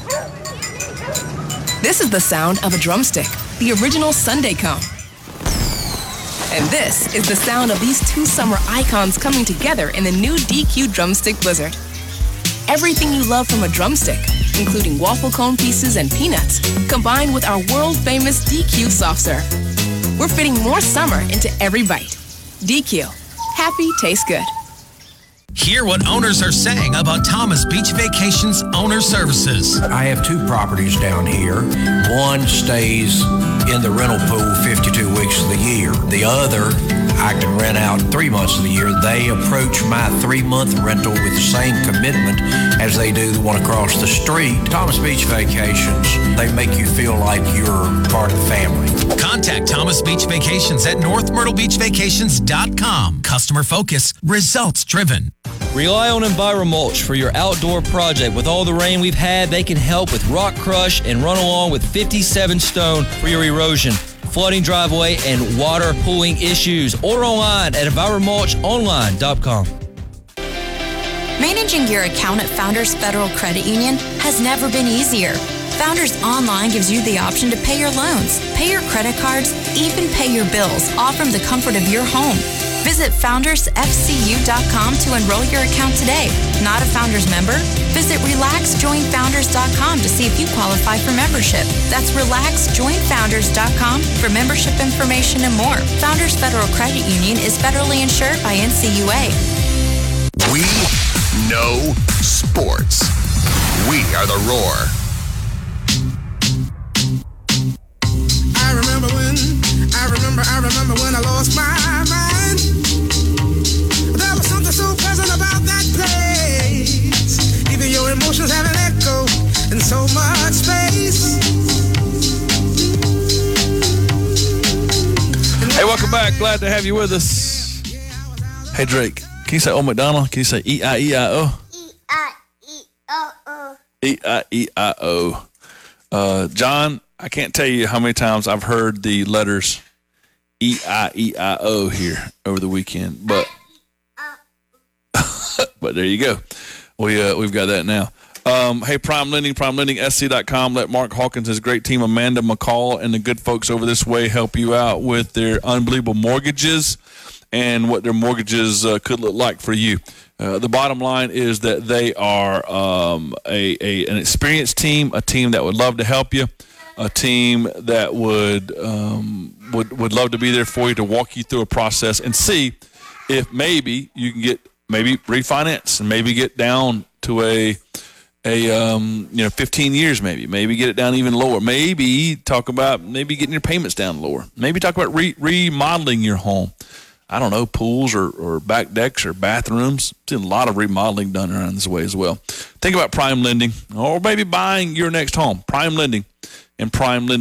This is the sound of a drumstick, the original Sunday cone. And this is the sound of these 2 summer icons coming together in the new DQ Drumstick Blizzard. Everything you love from a drumstick, including waffle cone pieces and peanuts, combined with our world-famous DQ soft serve. We're fitting more summer into every bite. DQ. Happy tastes good. Hear what owners are saying about Thomas Beach Vacations Owner Services. I have 2 properties down here. One stays in the rental pool 52 weeks of the year. The other, I can rent out 3 months of the year. They approach my 3-month rental with the same commitment as they do the one across the street. Thomas Beach Vacations, they make you feel like you're part of the family. Contact Thomas Beach Vacations at northmyrtlebeachvacations.com. Customer focus, results driven. Rely on EnviroMulch for your outdoor project. With all the rain we've had, they can help with rock crush and run along with 57 Stone for your erosion, flooding driveway, and water pooling issues. Order online at EnviroMulchOnline.com. Managing your account at Founders Federal Credit Union has never been easier. Founders Online gives you the option to pay your loans, pay your credit cards, even pay your bills, all from the comfort of your home. Visit foundersfcu.com to enroll your account today. Not a Founders member? Visit relaxjoinfounders.com to see if you qualify for membership. That's relaxjoinfounders.com for membership information and more. Founders Federal Credit Union is federally insured by NCUA. We know sports. We are the Roar. I remember when I lost my mind. There was something so pleasant about that place. Even your emotions have an echo in so much space. Hey, welcome back. Glad to have you with us. Hey, Drake, can you say Old McDonald? Can you say E-I-E-I-O? E-I-E-I-O. E-I-E-I-O. John, I can't tell you how many times I've heard the letters E-I-E-I-O here over the weekend, but but there you go. We've got that now. Hey, Prime Lending, PrimeLendingSC.com. Let Mark Hawkins, his great team, Amanda McCall, and the good folks over this way help you out with their unbelievable mortgages and what their mortgages could look like for you. The bottom line is that they are an experienced team, a team that would love to help you, a team that would love to be there for you to walk you through a process and see if maybe you can get refinance and maybe get down to a 15 years, maybe get it down even lower. Maybe talk about getting your payments down lower. Maybe talk about remodeling your home. I don't know, pools or back decks or bathrooms. There's a lot of remodeling done around this way as well. Think about Prime Lending or maybe buying your next home. Prime Lending and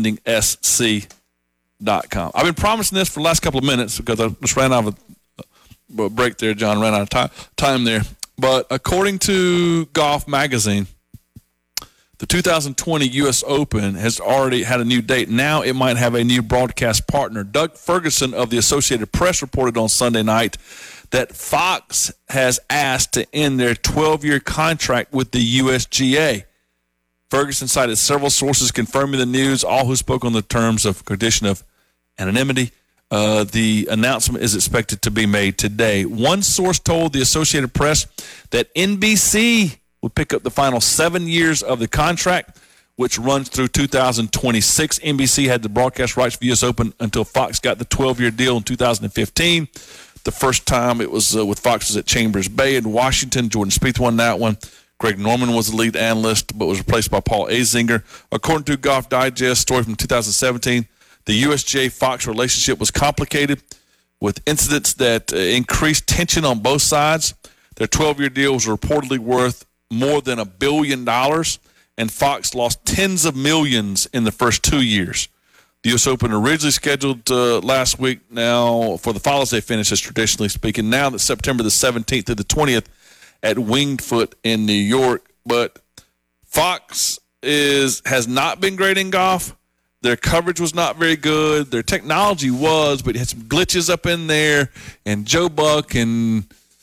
PrimeLendingSC.com. I've been promising this for the last couple of minutes because I just ran out of a break there, John. Ran out of time there. But according to Golf Magazine, the 2020 U.S. Open has already had a new date. Now it might have a new broadcast partner. Doug Ferguson of the Associated Press reported on Sunday night that Fox has asked to end their 12-year contract with the USGA. Ferguson cited several sources confirming the news, all who spoke on the terms of condition of anonymity. The announcement is expected to be made today. One source told the Associated Press that NBC would pick up the final 7 years of the contract, which runs through 2026. NBC had the broadcast rights for the U.S. Open until Fox got the 12-year deal in 2015. The first time it was with Fox was at Chambers Bay in Washington. Jordan Spieth won that one. Greg Norman was the lead analyst, but was replaced by Paul Azinger. According to Golf Digest, story from 2017, the USGA-Fox relationship was complicated with incidents that increased tension on both sides. Their 12-year deal was reportedly worth more than $1 billion, and Fox lost tens of millions in the first 2 years. The U.S. Open originally scheduled last week now for the Father's Day finishes, traditionally speaking. Now that September the 17th through the 20th at Winged Foot in New York. But Fox has not been great in golf. Their coverage was not very good. Their technology was, but it had some glitches up in there. And Joe Buck and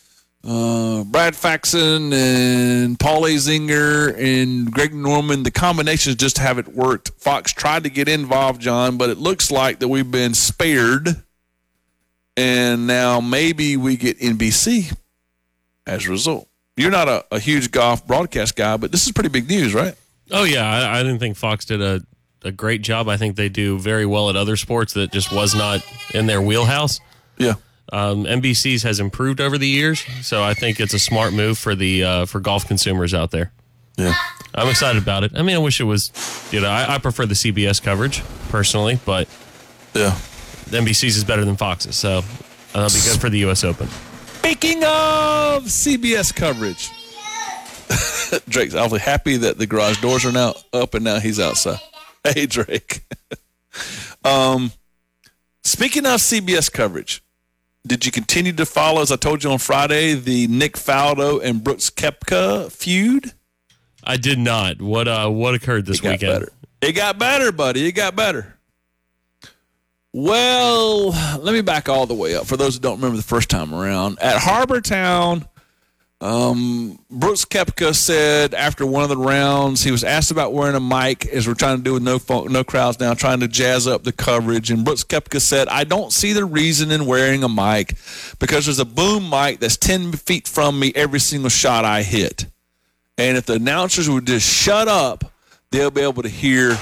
Brad Faxon and Paul Azinger and Greg Norman, the combinations just haven't worked. Fox tried to get involved, John, but it looks like that we've been spared. And now maybe we get NBC as a result. You're not a huge golf broadcast guy, but this is pretty big news, right? Oh, yeah. I didn't think Fox did a great job. I think they do very well at other sports that just was not in their wheelhouse. Yeah. NBC's has improved over the years, so I think it's a smart move for the for golf consumers out there. Yeah. I'm excited about it. I mean, I wish it was, I prefer the CBS coverage personally, but yeah, NBC's is better than Fox's, so that'll be good for the U.S. Open. Speaking of CBS coverage, Drake's awfully happy that the garage doors are now up and now he's outside. Hey, Drake. Speaking of CBS coverage, did you continue to follow, as I told you on Friday, the Nick Faldo and Brooks Koepka feud? I did not. What occurred this weekend? Better. It got better, buddy. It got better. Well, let me back all the way up for those who don't remember the first time around. At Harbor Town, Brooks Koepka said after one of the rounds, he was asked about wearing a mic, as we're trying to do with no crowds now, trying to jazz up the coverage. And Brooks Koepka said, I don't see the reason in wearing a mic because there's a boom mic that's 10 feet from me every single shot I hit. And if the announcers would just shut up, they'll be able to hear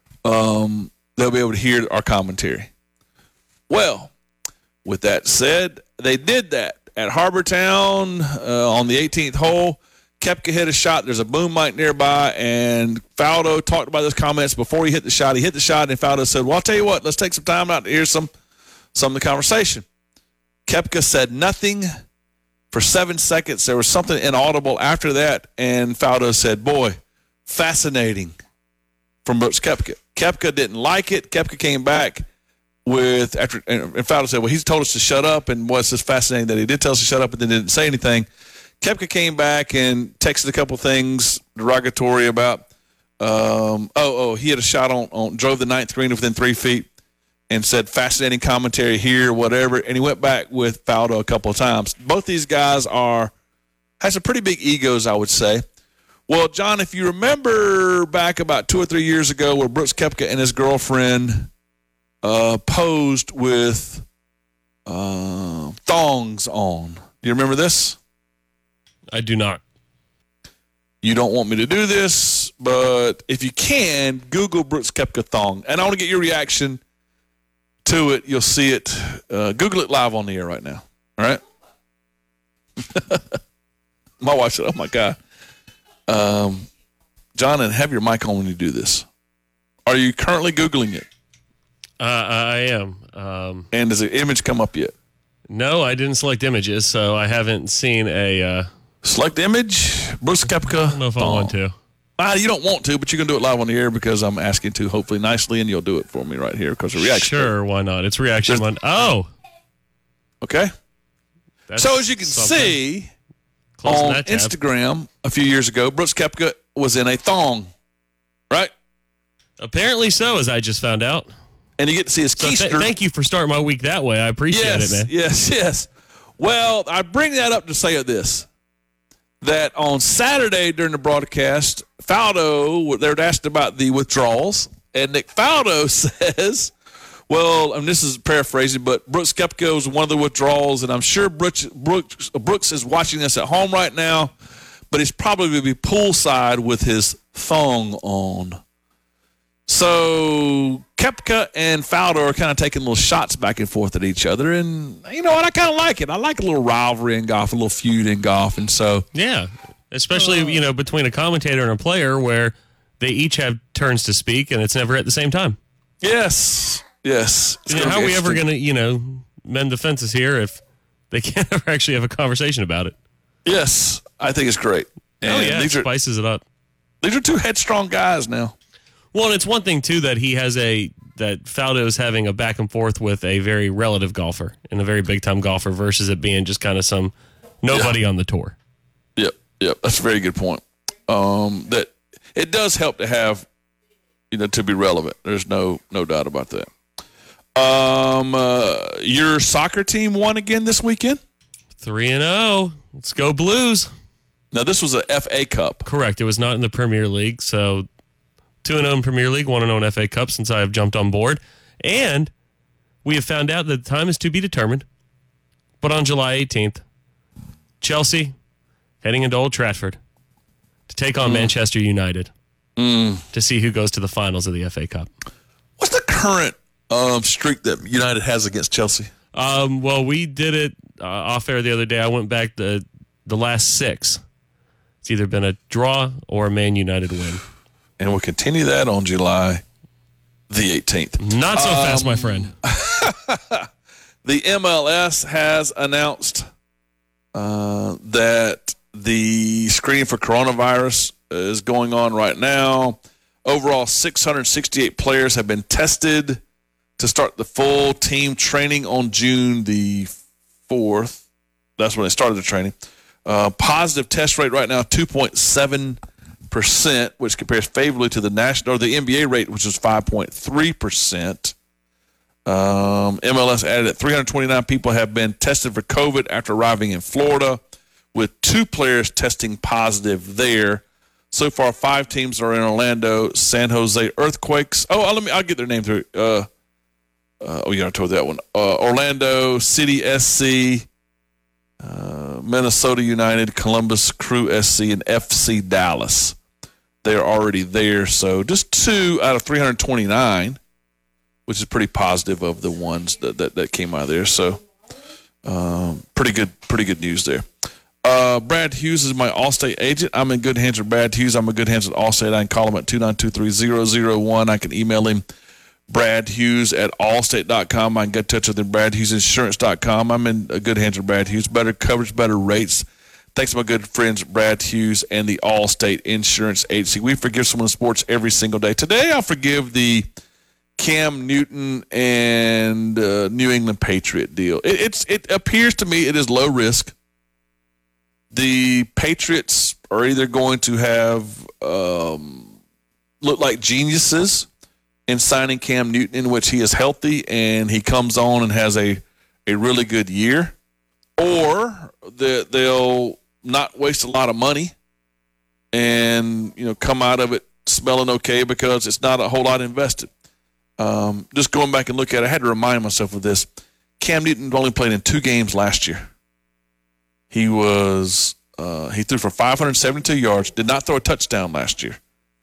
our commentary. Well, with that said, they did that at Harbor Town on the 18th hole. Koepka hit a shot. There's a boom mic nearby, and Faldo talked about those comments before he hit the shot. He hit the shot, and Faldo said, well, I'll tell you what, let's take some time out to hear some of the conversation. Koepka said nothing for 7 seconds. There was something inaudible after that, and Faldo said, boy, fascinating, from Brooks Koepka. Koepka didn't like it. Koepka came back and Faldo said, well, he's told us to shut up, and was just fascinating that he did tell us to shut up and then didn't say anything. Koepka came back and texted a couple things derogatory about, he had a shot drove the ninth green within 3 feet and said fascinating commentary here, whatever, and he went back with Faldo a couple of times. Both these guys has some pretty big egos, I would say. Well, John, if you remember back about 2 or 3 years ago where Brooks Koepka and his girlfriend posed with thongs on. Do you remember this? I do not. You don't want me to do this, but if you can, Google Brooks Koepka thong. And I want to get your reaction to it. You'll see it. Google it live on the air right now. All right? My wife said, oh, my God. John, and have your mic on when you do this. Are you currently Googling it? I am. And does the image come up yet? No, I didn't select images, so I haven't seen a... Select image, Brooks Koepka. I don't know if I want to. You don't want to, but you can do it live on the air because I'm asking to, hopefully nicely, and you'll do it for me right here because of reaction. Sure, why not? It's reaction one. Oh! Okay. That's so as you can see, on Instagram a few years ago, Brooks Koepka was in a thong, right? Apparently so, as I just found out. And you get to see his keister. Thank you for starting my week that way. I appreciate it, man. Yes. Well, I bring that up to say this, that on Saturday during the broadcast, Faldo, they were asked about the withdrawals, and Nick Faldo says, well, and this is paraphrasing, but Brooks Koepka was one of the withdrawals, and I'm sure Brooks is watching this at home right now, but he's probably going to be poolside with his thong on. So Koepka and Faldo are kind of taking little shots back and forth at each other, and you know what? I kind of like it. I like a little rivalry in golf, a little feud in golf, and so yeah, especially between a commentator and a player where they each have turns to speak, and it's never at the same time. Yes. How are we ever going to mend the fences here if they can't ever actually have a conversation about it? Yes, I think it's great. And it spices it up. These are two headstrong guys now. Well, and it's one thing, too, that that Faldo is having a back and forth with a very relative golfer and a very big-time golfer versus it being just kind of some nobody on the tour. Yep. That's a very good point. That it does help to have, to be relevant. There's no doubt about that. Your soccer team won again this weekend? 3-0. Let's go Blues. Now, this was a FA Cup. Correct. It was not in the Premier League, so 2-0 in Premier League, 1-0 in FA Cup since I have jumped on board. And we have found out that the time is to be determined. But on July 18th, Chelsea heading into Old Trafford to take on Manchester United to see who goes to the finals of the FA Cup. What's the current streak that United has against Chelsea? Well, we did it off air the other day. I went back the last 6. It's either been a draw or a Man United win. And we'll continue that on July the 18th. Not so fast, my friend. The MLS has announced that the screening for coronavirus is going on right now. Overall, 668 players have been tested to start the full team training on June the 4th. That's when they started the training. Positive test rate right now, 2.7%, which compares favorably to the national or the NBA rate, which is 5.3%. MLS added that 329 people have been tested for COVID after arriving in Florida, with 2 players testing positive there. So far, 5 teams are in Orlando. San Jose Earthquakes. I'll get their name through. I told that one. Orlando City SC, Minnesota United, Columbus Crew SC, and FC Dallas. They're already there. So just 2 out of 329, which is pretty positive of the ones that came out of there. So pretty good news there. Brad Hughes is my Allstate agent. I'm in good hands with Brad Hughes. I'm in good hands with Allstate. I can call him at 2923001. I can email him, bradhughes@allstate.com. I can get in touch with him, bradhughesinsurance.com. I'm in good hands with Brad Hughes. Better coverage, better rates. Thanks to my good friends, Brad Hughes and the Allstate Insurance Agency. We forgive someone in sports every single day. Today, I'll forgive the Cam Newton and New England Patriot deal. It appears to me it is low risk. The Patriots are either going to have look like geniuses in signing Cam Newton, in which he is healthy and he comes on and has a really good year, or they'll not waste a lot of money and come out of it smelling okay because it's not a whole lot invested. Just going back and look at it, I had to remind myself of this. Cam Newton only played in 2 games last year. He threw for 572 yards, did not throw a touchdown last year,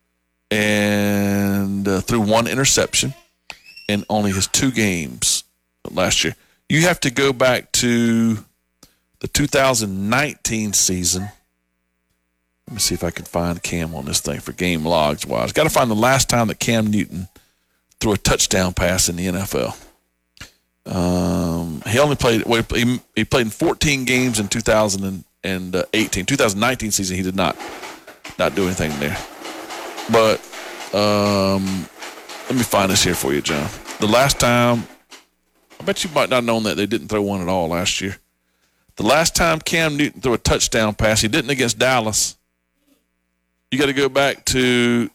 and threw 1 interception in only his 2 games last year. You have to go back to the 2019 season. Let me see if I can find Cam on this thing for game logs wise. Got to find the last time that Cam Newton threw a touchdown pass in the NFL. He only played. He played in 14 games in 2018. 2019 season, he did not do anything there. But let me find this here for you, John. The last time, I bet you might not have known that they didn't throw one at all last year. The last time Cam Newton threw a touchdown pass, he didn't against Dallas. You got to go back to.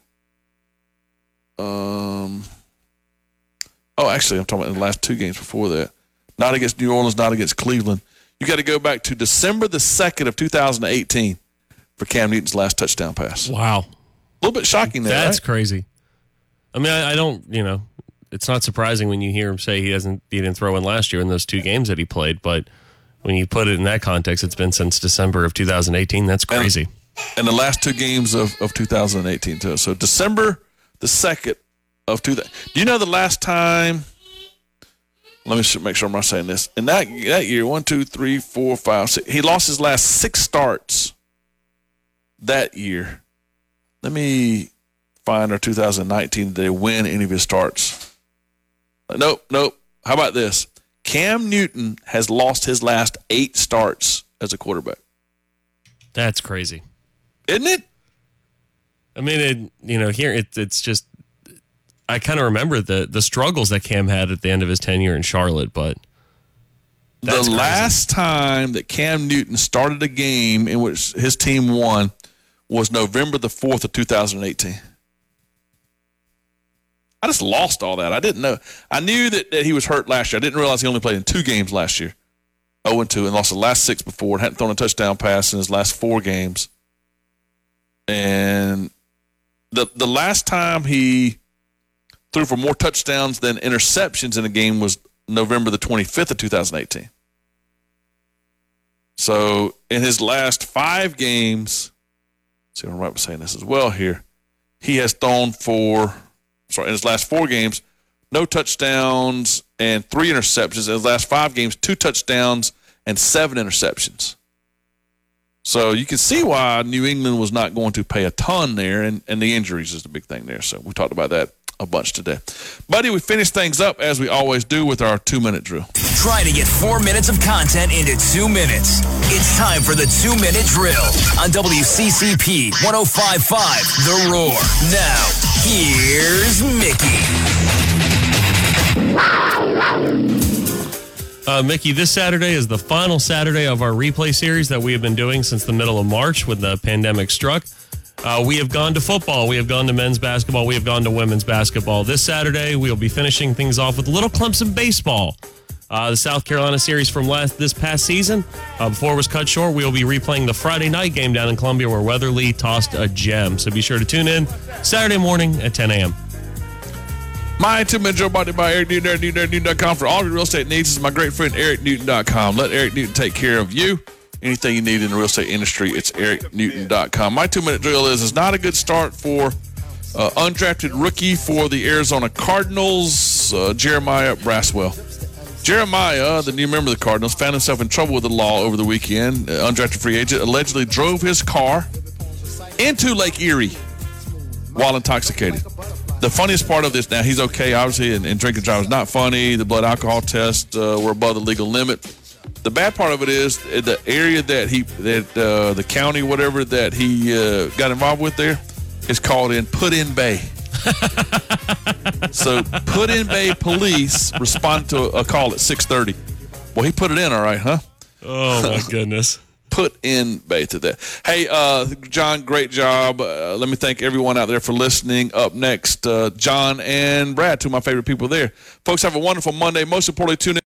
Actually, I'm talking about the last 2 games before that. Not against New Orleans, not against Cleveland. You got to go back to December the 2nd of 2018 for Cam Newton's last touchdown pass. Wow. A little bit shocking there, That's right? crazy. I mean, I don't, it's not surprising when you hear him say he didn't throw in last year in those 2 games that he played, but when you put it in that context, it's been since December of 2018. That's crazy. And the last 2 games of 2018, too. So December the 2nd of 2000. Do you know the last time? Let me make sure I'm not saying this. In that year, 1, 2, 3, 4, 5, 6. He lost his last 6 starts that year. Let me find our 2019. Did they win any of his starts? Nope. How about this? Cam Newton has lost his last 8 starts as a quarterback. That's crazy, isn't it? I mean, here it's just. I kind of remember the struggles that Cam had at the end of his tenure in Charlotte, but the last time that Cam Newton started a game in which his team won was November the 4th of 2018. I just lost all that. I didn't know. I knew that he was hurt last year. I didn't realize he only played in 2 games last year. 0-2 and lost the last 6 before and hadn't thrown a touchdown pass in his last 4 games. And the last time he threw for more touchdowns than interceptions in a game was November the 25th of 2018. So in his last 5 games, see if I'm right with saying this as well here, he has thrown in his last 4 games, no touchdowns and 3 interceptions. In his last 5 games, 2 touchdowns and 7 interceptions. So you can see why New England was not going to pay a ton there, and the injuries is the big thing there. So we talked about that a bunch today. Buddy, we finish things up as we always do with our 2-minute drill. Try to get 4 minutes of content into 2 minutes. It's time for the 2-minute drill on WCCP 105.5 The Roar. Now, here's Mickey. Mickey, this Saturday is the final Saturday of our replay series that we have been doing since the middle of March when the pandemic struck. We have gone to football. We have gone to men's basketball. We have gone to women's basketball. This Saturday, we will be finishing things off with Little Clemson baseball. The South Carolina series from this past season. Before it was cut short, we will be replaying the Friday night game down in Columbia where Weatherly tossed a gem. So be sure to tune in Saturday morning at 10 a.m. My 2-minute drill brought to you by Eric Newton, EricNewton.com. For all of your real estate needs, this is my great friend EricNewton.com. Let Eric Newton take care of you. Anything you need in the real estate industry, it's EricNewton.com. My 2-minute drill is not a good start for undrafted rookie for the Arizona Cardinals, Jeremiah Braswell. Jeremiah, the new member of the Cardinals, found himself in trouble with the law over the weekend. Undrafted free agent allegedly drove his car into Lake Erie while intoxicated. The funniest part of this, now he's okay, obviously, and drinking driving is not funny. The blood alcohol tests were above the legal limit. The bad part of it is the area that the county, whatever, that he got involved with there is called Put-in Bay. So Put-in Bay police responded to a call at 6:30. Well, he put it in all right, huh? Oh, my goodness. Put-in Bay to that. Hey, John, great job. Let me thank everyone out there for listening. Up next, John and Brad, two of my favorite people there. Folks, have a wonderful Monday. Most importantly, tune in.